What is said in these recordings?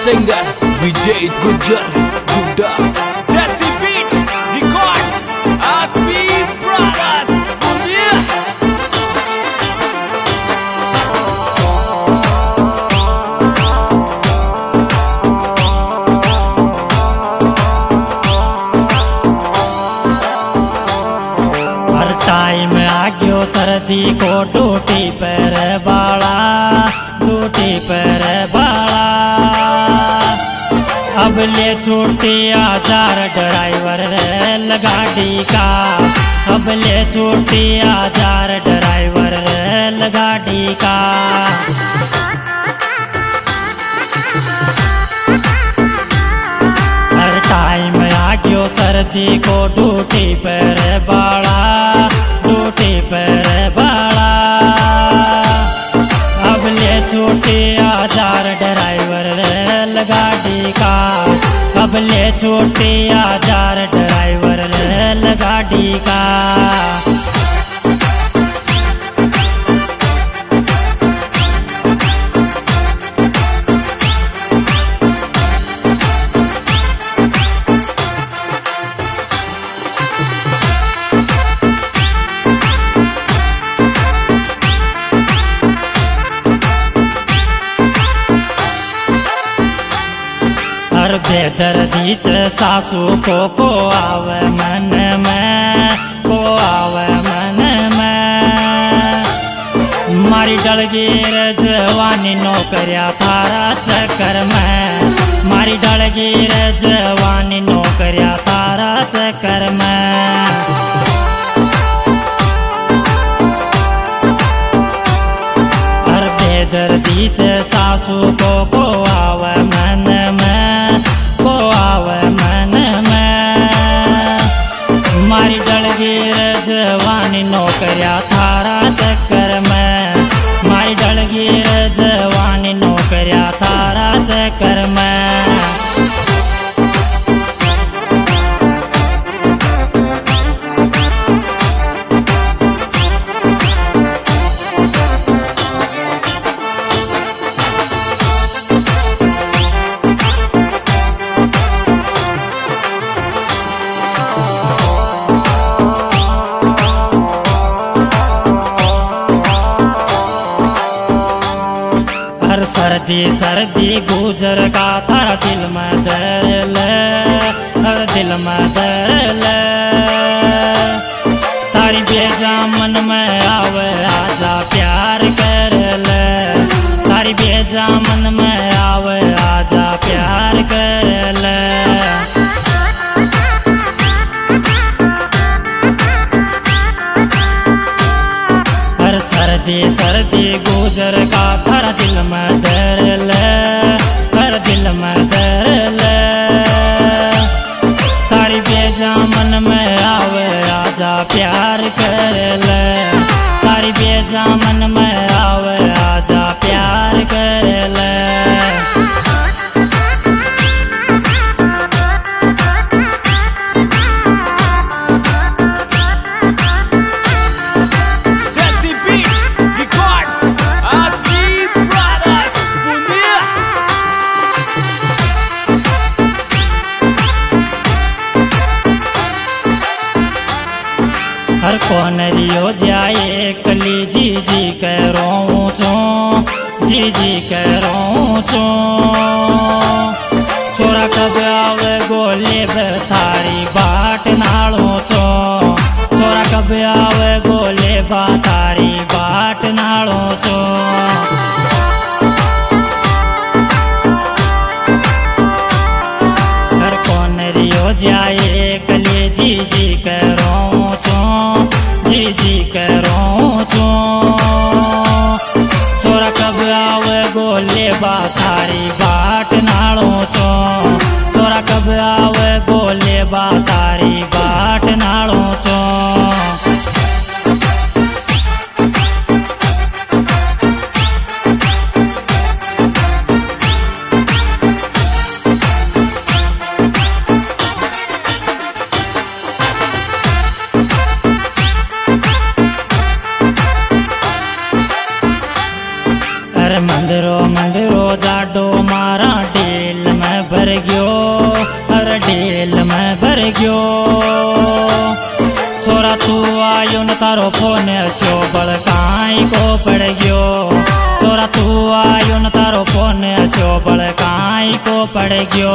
singer Vijay Gujar Guda Desi Beat Records Aspi Brothers Punya हर time आ गयो सर्दी को टूटी पर बाड़ा टूटी पर बाड़ा अब ले छूटी आजार ड्राइवर रेल गाड़ी का अब ले छूटी आजार ड्राइवर रेल गाड़ी का हर टाइम आ गयो सर्दी को टूटी पर बाड़ा टूटी पर बाड़ा अब ले छूटी आजार ड्राइवर रेल गाड़ी का अब ले छूटी आजार ड्राइवर रेल गाड़ी का हर बेदर्दी से सासू को आवे मन में को आवे मन में मारी डलगी जवानी नौकरिया थारा चक्कर में मारी डलगी जवानी नौकरिया थारा चक्कर में हर बेदर्दी से सासू को आवे मन में को आवे मन में मारी डलगी जवानी नौकरिया थारा चक्कर में मारी डलगी जवानी नौकरिया थारा चक्कर में हर सर्दी सर्दी गुजर का थारा दिल में दर्द हर दिल में दर्द तारी बेजा मन में आवे आजा प्यार कर ले तारी बेजा मन में आवे आजा प्यार कर ले हर सर्दी सर्दी गुजर का थारा दिल में दर्द हर दिल में दर्द तारी बेजा मन में आवे आजा प्यार कर ले तारी बेजा मन में आवे आजा प्यार कर ले हर कौन रियो जाए कली जी जी करो चो जी जी करो चो छोरा कब आवे गोले थारी बाट नालो चो छोरा कब आवे गोले थारी बाट नालो चो हर कौन रियो जाए कली जी जी करो जी जी करो चो छोरा कब आवे गोले थारी बाट नालो चो छोरा कब आवे गोले थारी बाट नालो चो मंदिरो मंदिरो जाडो मारा डेल गयो। छोरा तू आयो न तारो फोन अस्यो बड़काई को पड़ गयो। छोरा तू आयो न तारो फोन अस्यो बड़काई को पड़ गयो।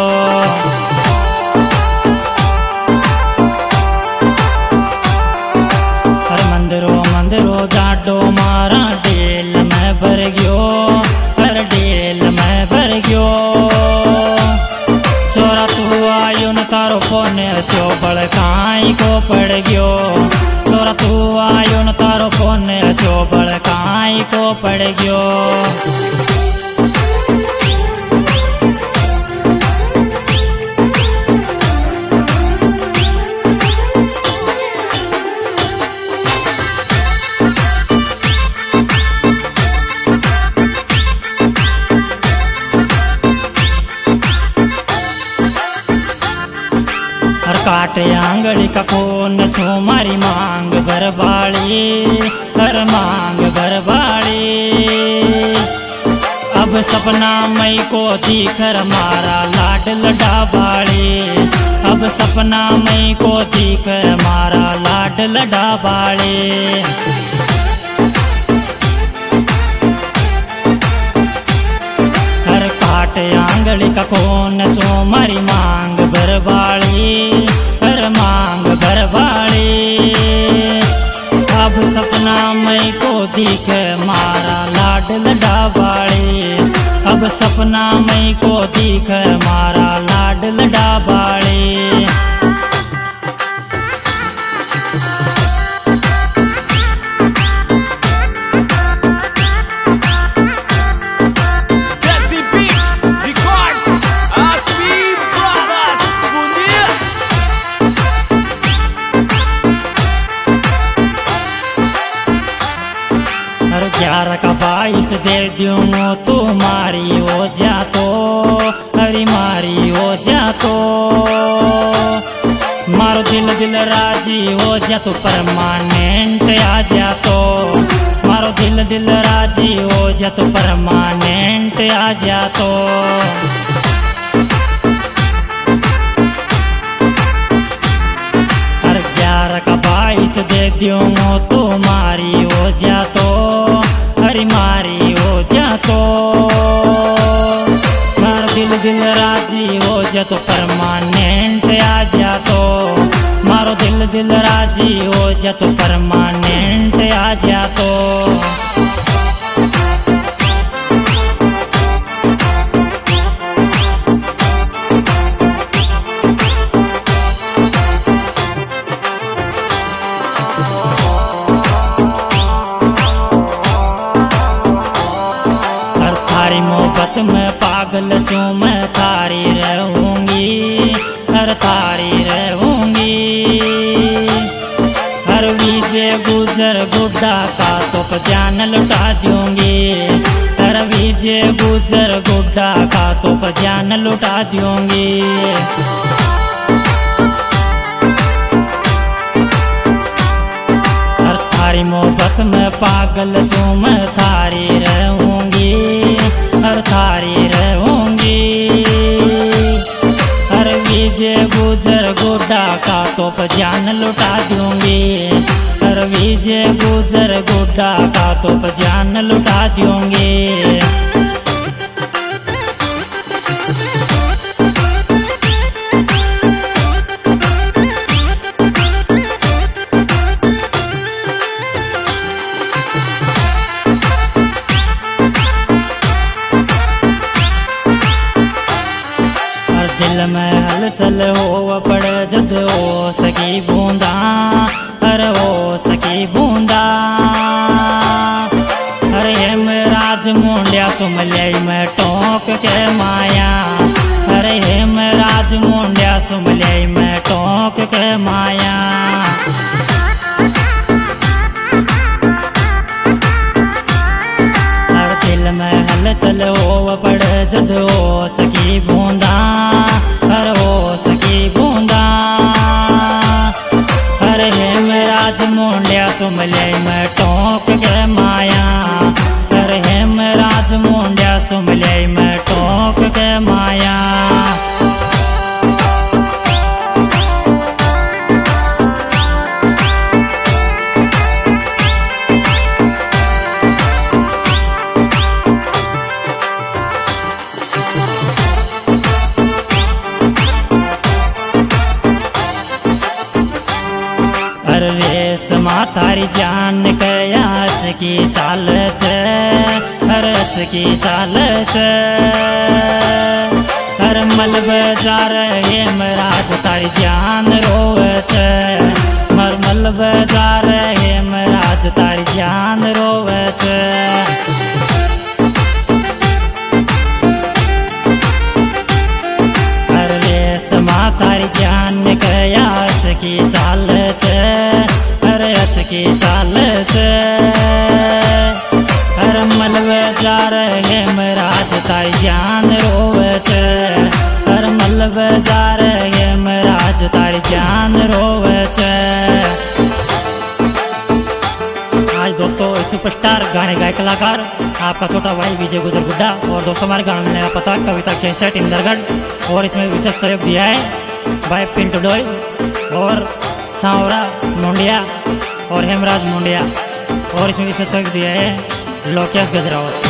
हर मंदिरो मंदिरो जाडो मारा डेल में भर गयो। हर डेल में भर गयो। छोरा तू आयो न तारो फोन अस्यो बड़काई को पड़ गयो। छोरा तू आयो न तारो फोन अस्यो बड़काई को पड़ गयो। हर काटे आंगड़ी का कोन सो मारी मांग भरबाड़ी। हर मांग भरबाड़ी। अब सपना मई को दिखर मारा लाडल डाबाड़ी। अब सपना मई को दिखर मारा लाडल डाबाड़ी। हर काटे आंगड़ी का कोन सो मारी मांग भरबाड़ी। हर मांग भरबाड़ी। अब सपना मई को दिख मारा लाडल डाबाड़ी। अब सपना मई को दिख मारा लाडल डाबाड़ी। हर 11 का 22 दे दूँ तुम्हारी हो जा तो। हरी मारी हो जा तो। मारो दिल दिल राजी हो जा तो परमानेंट आ जा तो। मारो दिल दिल राजी हो जा तो परमानेंट आ जा तो। हर 11 का 22 दे दूँ तुम्हारी हो जा तो। हरी मारी हो जा तो। मारो दिल दिल राजी हो जा तो परमानेंट आ जा तो। मारो दिल दिल राजी हो जा तो परमानेंट आ जा तो। थारी मोहब्बत में पागल जो मैं थारी रहूंगी। हर थारी रहूंगी। हर विजय गुजर गुड्डा का तो जान लुटा दूंगी। हर विजय गुजर गुड्डा का तो जान लुटा दूंगी। हर थारी मोहब्बत में पागल जो मैं थारी रहूंगी। हर थारी रहूंगी। हर विजय गुजर गुड्डा का तो जान लुटा दूंगी। हर विजय गुजर गुड्डा का तो जान लुटा दूंगी। दिल में हलचल हो पड़े जद हो सकी बूंदा। हर हो सकी बूंदा। हर हेम राज मुंडिया सुमलई में टोक के माया। हर हेम राज मुंडिया सुमलई में टोक के माया। हर दिल में हलचल हो पड़े जद हो सकी बूंदा। हर हो सकी बूंदा। हर हेम राज मुंडिया सुमलई में टोक के माया। हर हेम राज मुंडिया सुमलई में टोक के माया। थारी जान कयाच की चाल हरच की चाल हर मल बाजार हेमराज तारी जान रोवत मरमल बाजार हेमराज तारी जान रोवत हर लेस तारी जान कयाच की चाल हरच की चाल हर मल बाजार हेमराज तारी जान रोवत हर मल बाजार हेमराज तारी जान रोवत। आज दोस्तों सुपरस्टार गाने गाय कलाकार आपका छोटा भाई विजय गुजर गुड्डा और दोस्तों हमारे गाने का पता कविता कैसेट इंदरगढ़ और इसमें विशेष सहयोग दिया है भाई पिंटू डोई और सांवरा मुंडिया और हेमराज मुंडिया और इसमें विशेष सहयोग दिया है लोकेश गजरावत।